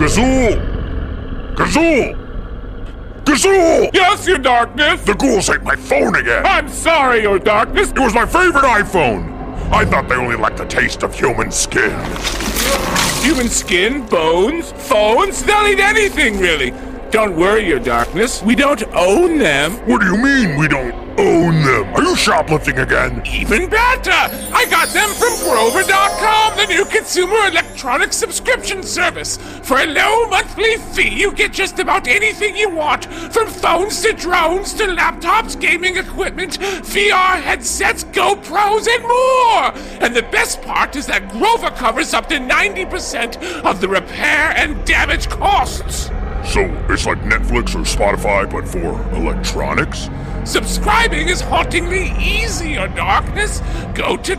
Gazoo! Gazoo! Gazoo! Yes, Your Darkness? The ghouls ate my phone again! I'm sorry, Your Darkness. It was my favorite iPhone! I thought they only liked the taste of human skin. Human skin, bones, phones, they'll eat anything, really. Don't worry, Your Darkness. We don't own them. What do you mean we don't own them? Are you shoplifting again? Even better! I got them from Grover.com, the new consumer electronic subscription service. For a low monthly fee, you get just about anything you want, from phones to drones to laptops, gaming equipment, VR headsets, GoPros, and more! And the best part is that Grover covers up to 90% of the repair and damage costs. So it's like Netflix or Spotify, but for electronics? Subscribing is hauntingly easy, Your Darkness. Go to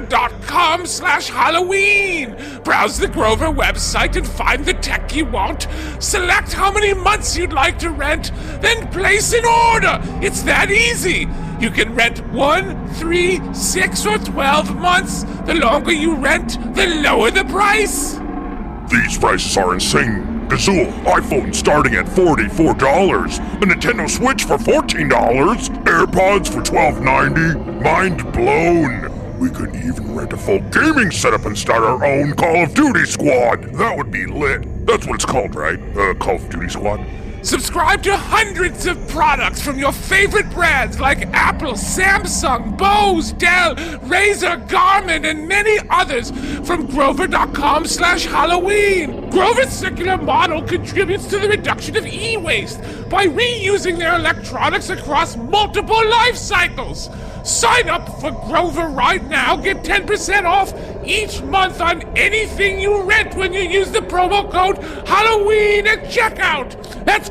Grover.com/Halloween. Browse the Grover website and find the tech you want. Select how many months you'd like to rent, then place an order. It's that easy. You can rent 1, 3, 6, or 12 months. The longer you rent, the lower the price. These prices are insane. Gazoo, iPhone starting at $44, a Nintendo Switch for $14, AirPods for $12.90. Mind blown. We could even rent a full gaming setup and start our own Call of Duty squad. That would be lit. That's what it's called, right? Call of Duty squad. Subscribe to hundreds of products from your favorite brands like Apple, Samsung, Bose, Dell, Razer, Garmin, and many others from Grover.com/Halloween. Grover's circular model contributes to the reduction of e-waste by reusing their electronics across multiple life cycles. Sign up for Grover right now. Get 10% off each month on anything you rent when you use the promo code Halloween at checkout. That's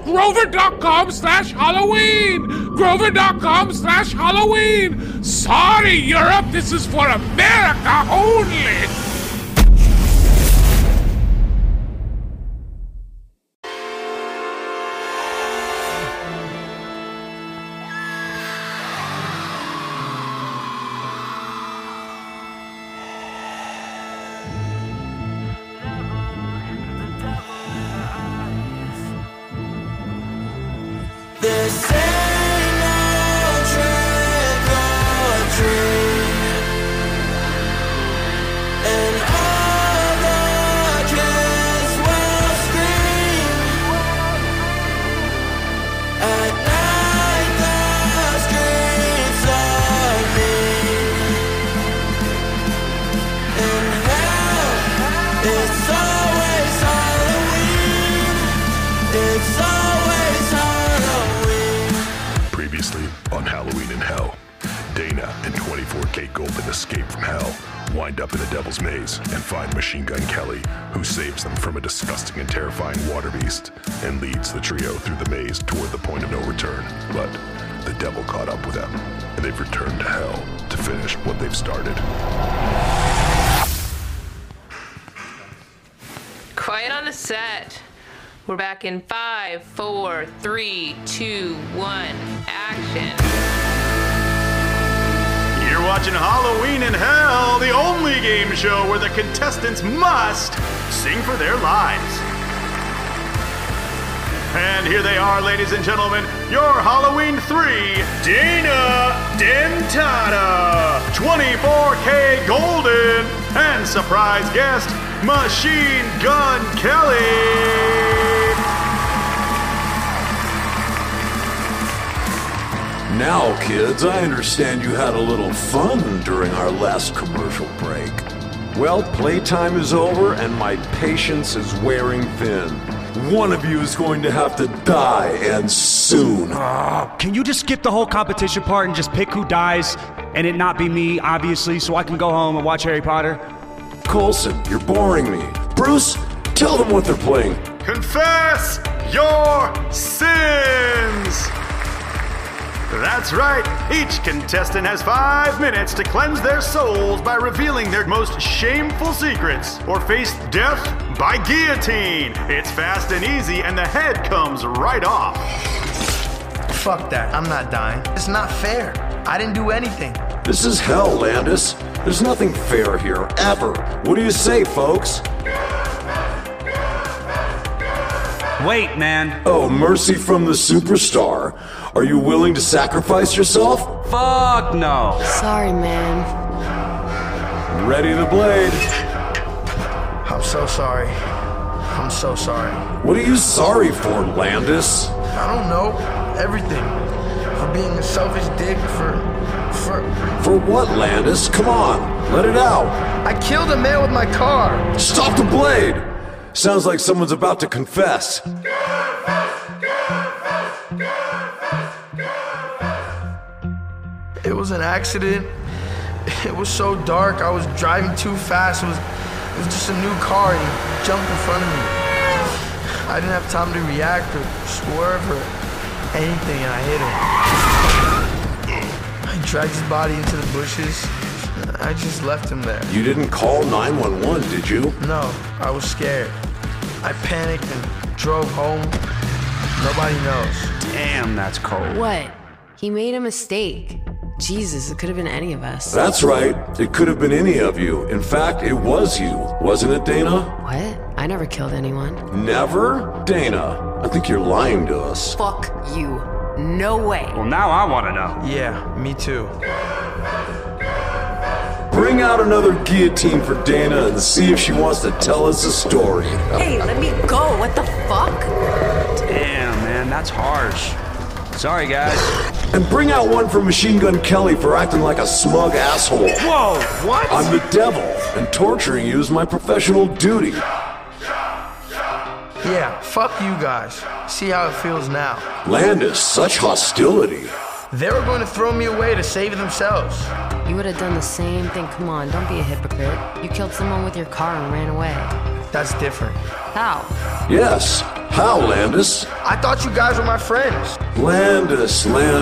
Grover.com/Halloween. Grover.com/Halloween. Sorry, Europe. This is for America only. This ain't no trick or treat, and all the kids will scream. At night the streets are mean. In hell, it's always Halloween. It's always Halloween. Previously on Halloween in Hell, Dana and 24K Golden escape from hell, wind up in a devil's maze, and find Machine Gun Kelly, who saves them from a disgusting and terrifying water beast, and leads the trio through the maze toward the point of no return. But the devil caught up with them, and they've returned to hell to finish what they've started. Quiet on the set. We're back in 5, 4, 3, 2, 1, action. You're watching Halloween in Hell, the only game show where the contestants must sing for their lives. And here they are, ladies and gentlemen, your Halloween 3, Dana Dentata, 24K Golden, and surprise guest, Machine Gun Kelly. Now, kids, I understand you had a little fun during our last commercial break. Well, playtime is over and my patience is wearing thin. One of you is going to have to die, and soon. Can you just skip the whole competition part and just pick who dies, and it not be me, obviously, so I can go home and watch Harry Potter? Coulson, you're boring me. Bruce, tell them what they're playing. Confess your sins! That's right. Each contestant has 5 minutes to cleanse their souls by revealing their most shameful secrets or face death by guillotine. It's fast and easy, and the head comes right off. Fuck that. I'm not dying. It's not fair. I didn't do anything. This is hell, Landis. There's nothing fair here, ever. What do you say, folks? wait, man. Oh, mercy from the superstar. Are you willing to sacrifice yourself? Fuck no. Sorry, man. Ready to blade. I'm so sorry. I'm so sorry. What are you sorry for, Landis? I don't know. Everything. For being a selfish dick, For what, Landis? Come on, let it out. I killed a man with my car. Stop the blade! Sounds like someone's about to confess. It was an accident. It was so dark. I was driving too fast. It was just a new car and he jumped in front of me. I didn't have time to react or swerve or anything and I hit him. I dragged his body into the bushes. I just left him there. You didn't call 911, did you? No, I was scared. I panicked and drove home. Nobody knows. Damn, that's cold. What? He made a mistake. Jesus, it could have been any of us. That's right. It could have been any of you. In fact, it was you. Wasn't it, Dana? What? I never killed anyone. Never? Dana, I think you're lying to us. Fuck you. No way. Well, now I want to know. Yeah, me too. Bring out another guillotine for Dana and see if she wants to tell us a story. Hey, let me go. What the fuck? Damn, man, that's harsh. Sorry, guys. And bring out one for Machine Gun Kelly for acting like a smug asshole. Whoa, what? I'm the devil, and torturing you is my professional duty. Yeah, fuck you guys. See how it feels now. Landis, such hostility. They were going to throw me away to save themselves. You would have done the same thing. Come on, don't be a hypocrite. You killed someone with your car and ran away. That's different. How? Yes. How, Landis? I thought you guys were my friends. Landis.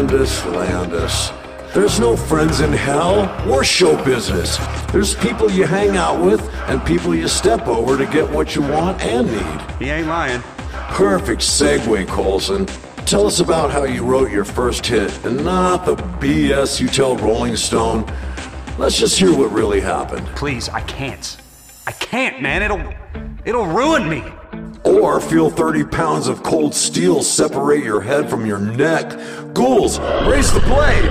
There's no friends in hell. We're show business. There's people you hang out with and people you step over to get what you want and need. He ain't lying. Perfect segue, Coulson. Tell us about how you wrote your first hit, and not the BS you tell Rolling Stone. Let's just hear what really happened. Please, I can't. I can't, man. It'll ruin me. Or feel 30 pounds of cold steel separate your head from your neck. Ghouls, raise the blade!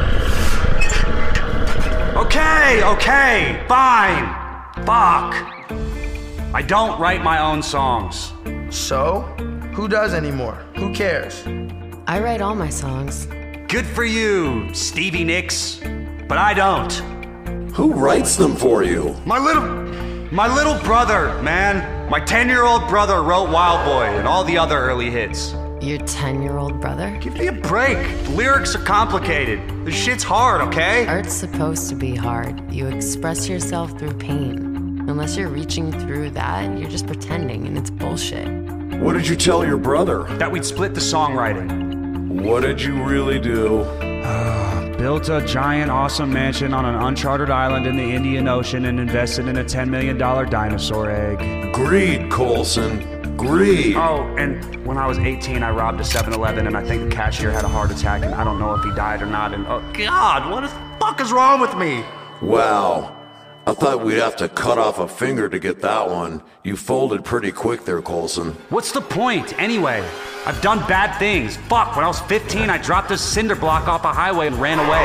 Okay, fine. Fuck. I don't write my own songs. So? Who does anymore? Who cares? I write all my songs. Good for you, Stevie Nicks. But I don't. Who writes them for you? My little brother, man. My 10-year-old brother wrote Wild Boy and all the other early hits. Your 10-year-old brother? Give me a break. The lyrics are complicated. This shit's hard, okay? Art's supposed to be hard. You express yourself through pain. Unless you're reaching through that, you're just pretending, and it's bullshit. What did you tell your brother? That we'd split the songwriting. What did you really do? Built a giant, awesome mansion on an uncharted island in the Indian Ocean and invested in a $10 million dinosaur egg. Greed, Coulson. Greed. Oh, and when I was 18, I robbed a 7-Eleven, and I think the cashier had a heart attack, and I don't know if he died or not, and oh, God, what the fuck is wrong with me? Wow. I thought we'd have to cut off a finger to get that one. You folded pretty quick there, Coulson. What's the point, anyway? I've done bad things. Fuck, when I was 15, I dropped a cinder block off a highway and ran away.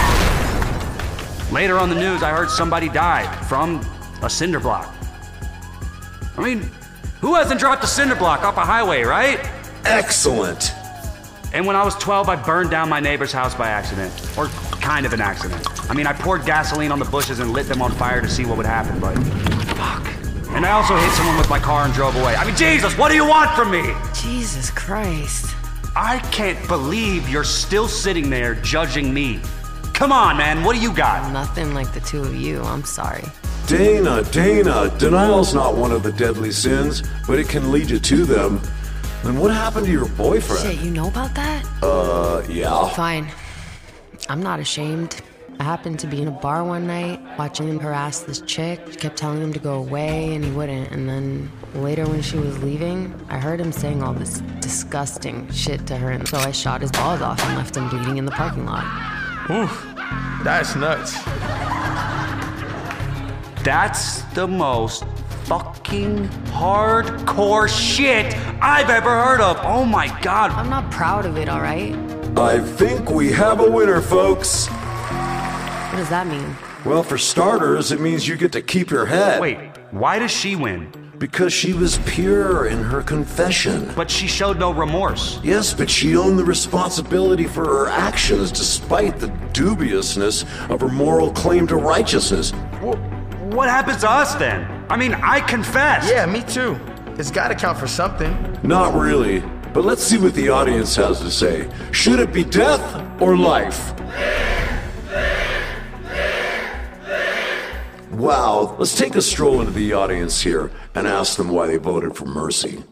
Later on the news, I heard somebody died from a cinder block. I mean, who hasn't dropped a cinder block off a highway, right? Excellent. And when I was 12, I burned down my neighbor's house by accident. Or kind of an accident. I mean, I poured gasoline on the bushes and lit them on fire to see what would happen, but fuck. And I also hit someone with my car and drove away. I mean, Jesus, what do you want from me? Jesus Christ. I can't believe you're still sitting there judging me. Come on, man, what do you got? Nothing like the two of you, I'm sorry. Dana, denial's not one of the deadly sins, but it can lead you to them. Then what happened to your boyfriend? Shit, you know about that? Yeah. Fine. I'm not ashamed. I happened to be in a bar one night, watching him harass this chick. She kept telling him to go away, and he wouldn't. And then later when she was leaving, I heard him saying all this disgusting shit to her. And so I shot his balls off and left him bleeding in the parking lot. Oof, that's nuts. That's the most fucking hardcore shit I've ever heard of. Oh my God. I'm not proud of it, all right? I think we have a winner, folks. What does that mean? Well, for starters, it means you get to keep your head. Wait, why does she win? Because she was pure in her confession. But she showed no remorse. Yes, but she owned the responsibility for her actions despite the dubiousness of her moral claim to righteousness. What happens to us then? I mean, I confessed. Yeah, me too. It's gotta count for something. Not really, but let's see what the audience has to say. Should it be death or life? Wow, let's take a stroll into the audience here and ask them why they voted for mercy.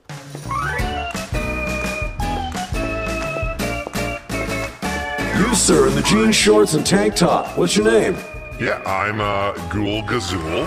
You, sir, in the jean shorts and tank top. What's your name? Yeah, I'm Ghoul Gazool.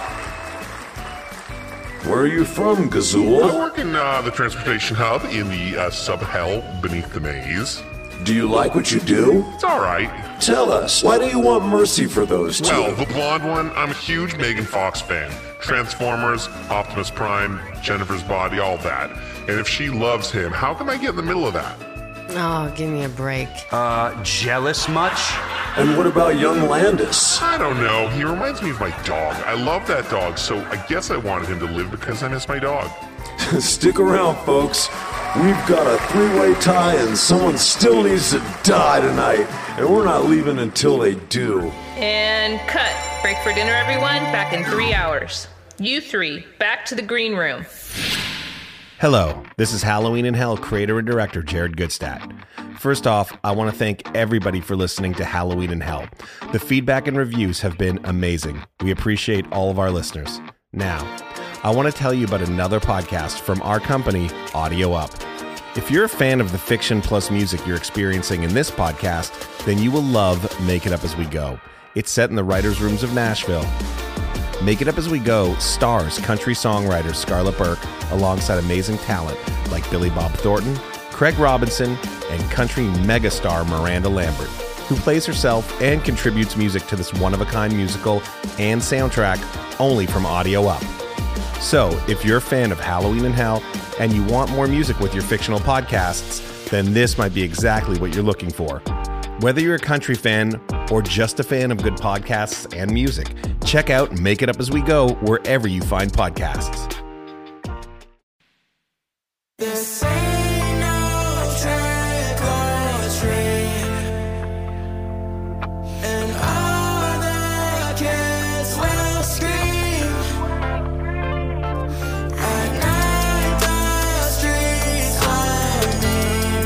Where are you from, Gazool? I work in the transportation hub in the sub-hell beneath the maze. Do you like what you do? It's alright. Tell us, why do you want mercy for those two? Well, the blonde one, I'm a huge Megan Fox fan. Transformers, Optimus Prime, Jennifer's Body, all that. And if she loves him, how can I get in the middle of that? Oh, give me a break. Jealous much? And what about young Landis? I don't know. He reminds me of my dog. I love that dog, so I guess I wanted him to live because I miss my dog. Stick around, folks. We've got a three-way tie and someone still needs to die tonight. And we're not leaving until they do. And cut. Break for dinner, everyone. Back in 3 hours. You three, back to the green room. Hello, this is Halloween in Hell creator and director Jared Goodstadt. First off, I want to thank everybody for listening to Halloween in Hell. The feedback and reviews have been amazing. We appreciate all of our listeners. Now, I want to tell you about another podcast from our company, Audio Up. If you're a fan of the fiction plus music you're experiencing in this podcast, then you will love Make It Up As We Go. It's set in the writers' rooms of Nashville. Make It Up As We Go stars country songwriter Scarlett Burke alongside amazing talent like Billy Bob Thornton, Craig Robinson, and country megastar Miranda Lambert, who plays herself and contributes music to this one-of-a-kind musical and soundtrack only from Audio Up. So, if you're a fan of Halloween in Hell and you want more music with your fictional podcasts, then this might be exactly what you're looking for. Whether you're a country fan or just a fan of good podcasts and music, check out Make It Up As We Go wherever you find podcasts. This ain't no trick or treat, and all the kids will scream. At night the streets are mean,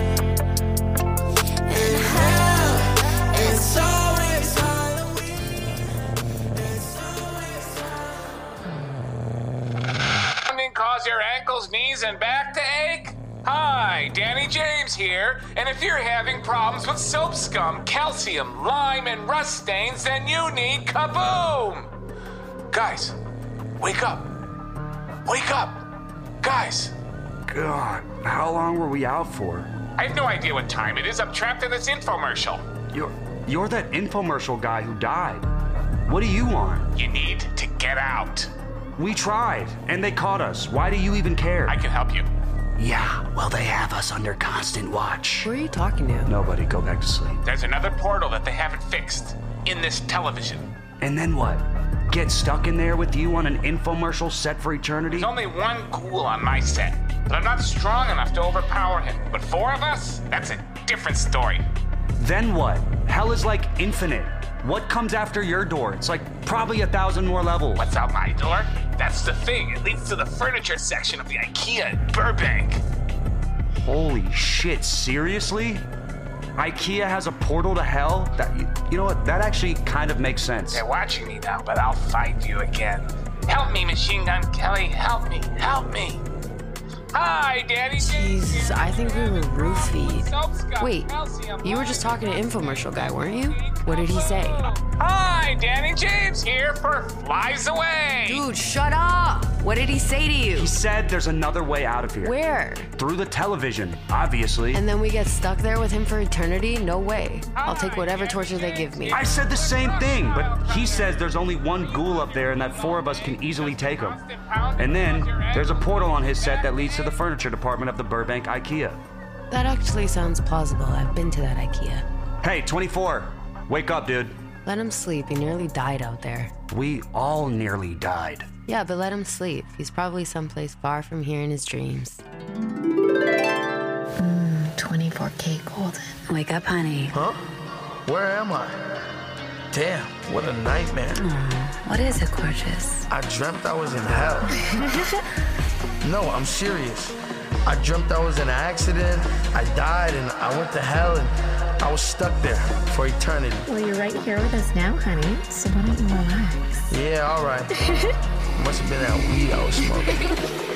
in hell it's always Halloween. It's always Something cause your ankles, knees, and back to ache? Hi, Danny James here, and if you're having problems with soap scum, calcium, lime, and rust stains, then you need Kaboom! Guys, wake up. Wake up. Guys. God, how long were we out for? I have no idea what time it is. I'm trapped in this infomercial. You're that infomercial guy who died. What do you want? You need to get out. We tried, and they caught us. Why do you even care? I can help you. Yeah, well, they have us under constant watch. Who are you talking to? Nobody, go back to sleep. There's another portal that they haven't fixed in this television. And then what? Get stuck in there with you on an infomercial set for eternity? There's only one ghoul on my set, but I'm not strong enough to overpower him. But 4 of us? That's a different story. Then what? Hell is like infinite. What comes after your door? It's like probably 1,000 more levels. What's out my door? That's the thing. It leads to the furniture section of the IKEA in Burbank. Holy shit, seriously? IKEA has a portal to hell? You know what? That actually kind of makes sense. They're watching me now, but I'll find you again. Help me, Machine Gun Kelly. Help me. Help me. Hi, Daddy. Jesus, I think we were roofied. Wait, you were just talking to infomercial guy, weren't you? What did he say? Hi, Danny James here for Flies Away. Dude, shut up! What did he say to you? He said there's another way out of here. Where? Through the television, obviously. And then we get stuck there with him for eternity? No way. I'll take whatever torture they give me. I said the same thing, but he says there's only one ghoul up there and that 4 of us can easily take him. And then there's a portal on his set that leads to the furniture department of the Burbank IKEA. That actually sounds plausible. I've been to that IKEA. Hey, 24, wake up, dude. Let him sleep. He nearly died out there. We all nearly died. Yeah, but let him sleep. He's probably someplace far from here in his dreams. 24K Golden. Wake up, honey. Huh? Where am I? Damn, what a nightmare. What is it, gorgeous? I dreamt I was in hell. No, I'm serious. I dreamt I was in an accident, I died, and I went to hell, and I was stuck there for eternity. Well, you're right here with us now, honey. So why don't you relax? Yeah, all right. Must have been that weed I was smoking.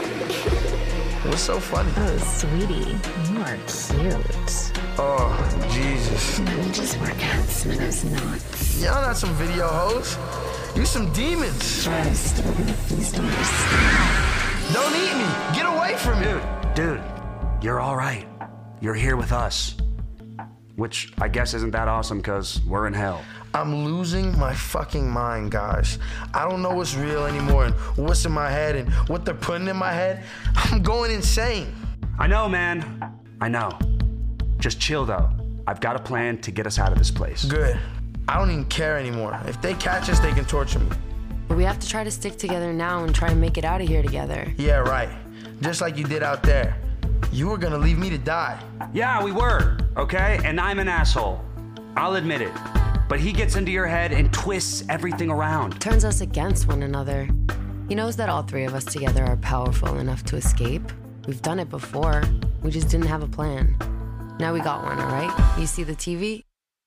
What's so funny? Oh, sweetie, you are cute. Oh, Jesus. You just work out some of those knots. Y'all not some video hoes. You some demons. First, we're gonna feast on your Don't eat me. Get away from me. Dude, you're all right. You're here with us. Which I guess isn't that awesome because we're in hell. I'm losing my fucking mind, guys. I don't know what's real anymore and what's in my head and what they're putting in my head. I'm going insane. I know, man. I know. Just chill, though. I've got a plan to get us out of this place. Good. I don't even care anymore. If they catch us, they can torture me. But we have to try to stick together now and try and make it out of here together. Yeah, right. Just like you did out there. You were gonna leave me to die. Yeah, we were, okay? And I'm an asshole. I'll admit it. But he gets into your head and twists everything around. Turns us against one another. He knows that all 3 of us together are powerful enough to escape. We've done it before. We just didn't have a plan. Now we got one, all right? You see the TV?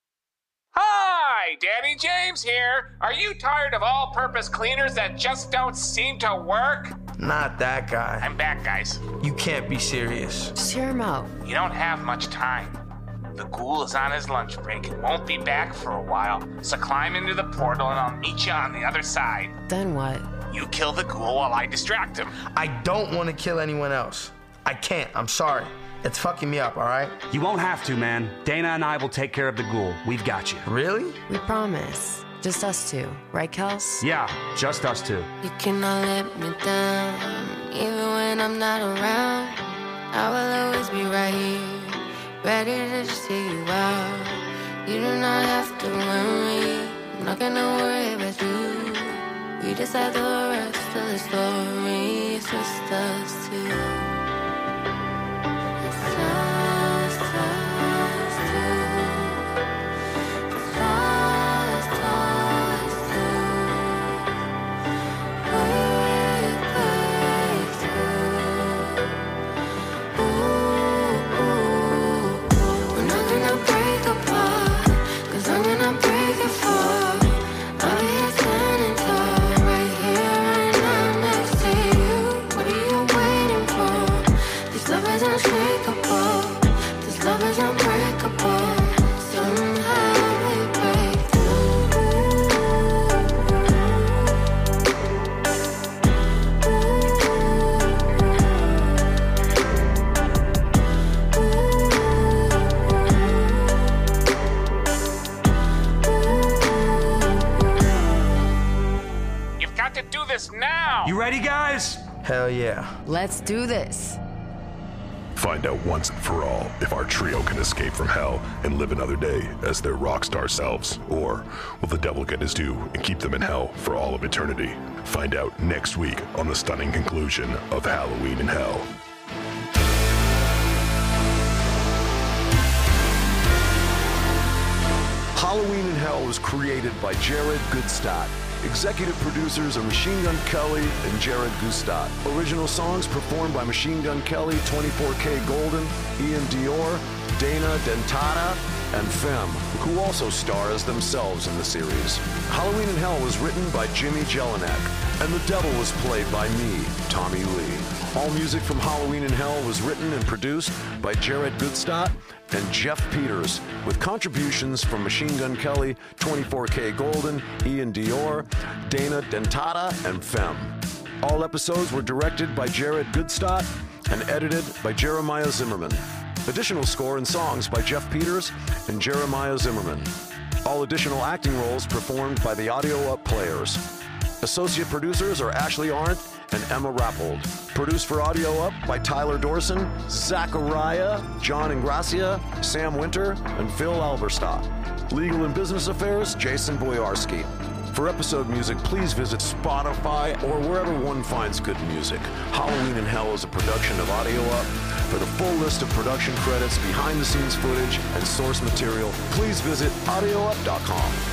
Hi, Danny James here. Are you tired of all-purpose cleaners that just don't seem to work? Not that guy. I'm back, guys. You can't be serious. Just hear him out. You don't have much time. The ghoul is on his lunch break and won't be back for a while, so climb into the portal and I'll meet you on the other side. Then what? You kill the ghoul while I distract him. I don't want to kill anyone else. I can't. I'm sorry. It's fucking me up, all right? You won't have to, man. Dana and I will take care of the ghoul. We've got you. Really? We promise. Just us 2. Right, Kels? Yeah, just us 2. You cannot let me down, even when I'm not around. I will always be right here, ready to just hear you out. You do not have to worry, I'm not gonna worry about you. We decide the rest of the story, it's just us 2. You ready, guys? Hell yeah. Let's do this. Find out once and for all if our trio can escape from hell and live another day as their rock star selves, or will the devil get his due and keep them in hell for all of eternity? Find out next week on the stunning conclusion of Halloween in Hell. Halloween in Hell was created by Jared Goodstadt. Executive producers are Machine Gun Kelly and Jared Goodstadt. Original songs performed by Machine Gun Kelly, 24K Golden, Ian Dior, Dana Dentata, and Femme, who also star as themselves in the series. Halloween in Hell was written by Jimmy Jelinek, and the devil was played by me, Tommy Lee. All music from Halloween in Hell was written and produced by Jared Goodstadt and Jeff Peters, with contributions from Machine Gun Kelly, 24K Golden, Ian Dior, Dana Dentata, and Femme. All episodes were directed by Jared Goodstadt and edited by Jeremiah Zimmerman. Additional score and songs by Jeff Peters and Jeremiah Zimmerman. All additional acting roles performed by the Audio Up Players. Associate producers are Ashley Arndt and Emma Rappold. Produced for Audio Up by Tyler Dorson, Zachariah, John Ingracia, Sam Winter, and Phil Alberstadt. Legal and Business Affairs, Jason Boyarsky. For episode music, please visit Spotify or wherever one finds good music. Halloween in Hell is a production of Audio Up. For the full list of production credits, behind-the-scenes footage, and source material, please visit audioup.com.